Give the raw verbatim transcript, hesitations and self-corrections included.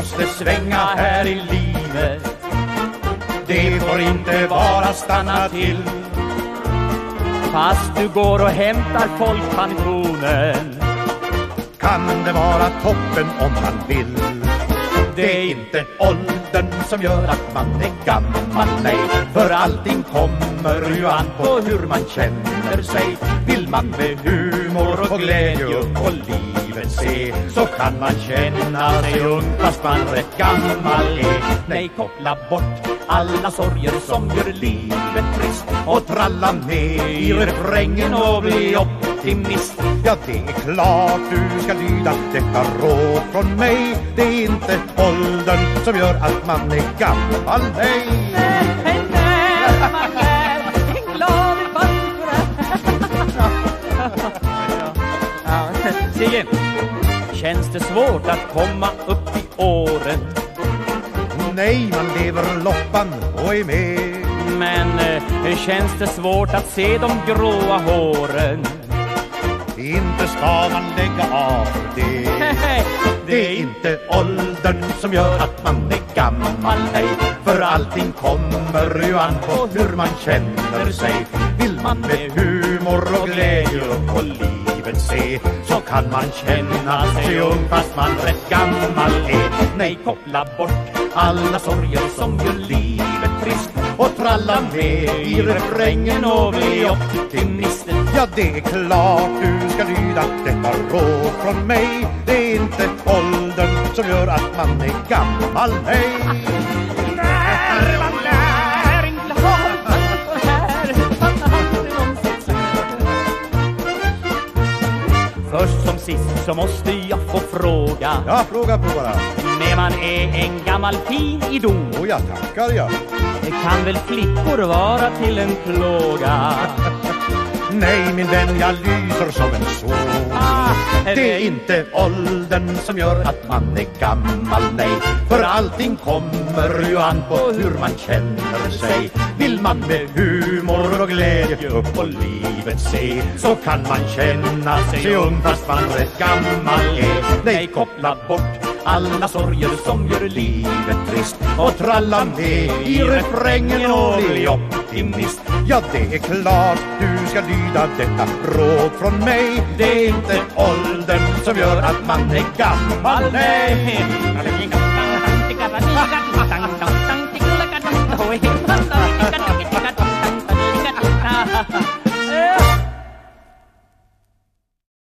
måste svänga här i livet. Det får inte bara stanna till. Fast du går och hämtar folkpensionen kan det vara toppen om man vill. Det är inte åldern som gör att man är gammal, nej. För allting kommer ju an på hur man känner sig. Vill man med humor och glädje och livet se, så kan man känna sig ung fast man rätt gammal är. Nej, koppla bort alla sorger som gör livet trist och tralla med i refrängen och bli optimist. Ja, det är klart du ska lyda detta råd från mig. Det är inte åldern som gör att man är gammal, nej. Nej, nej, man är en glad i farfar. Sigge, känns det svårt att komma upp i åren? Nej, man lever loppan och är med. Men eh, känns det svårt att se de gråa håren? Inte ska man lägga av det. Det är inte åldern som gör att man är gammal, nej. För allting kommer ju an på hur man känner sig. Vill man med humor och glädje och livet se, så kan man känna sig ung fast man rätt gammal är. Nej, koppla bort alla sorger som gör livet trist och tralla med i refrängen och bli optimist. Ja, det är klart du ska lyda detta råd från mig. Det är inte åldern som gör att man är gammal, nej. När man är en glad här. Först som sist så måste jag få fråga. Ja, fråga på bara. När man är en gammal fin idol. Åh, jag tackar jag. Det kan väl flickor vara till en plåga? Nej, min vän, jag lyser som en sol. Ah, det är inte åldern som gör att man är gammal, nej. För allting kommer ju an på hur man känner sig. Vill man med humor och glädje upp på livet se, så kan man känna sig ung fast man rätt gammal är. Nej, koppla bort alla sorger som gör livet trist och tralla med i refrängen och bli optimist. Ja, det är klart du ska lyda detta råd från mig. Det är inte åldern som gör att man är gammal, nej.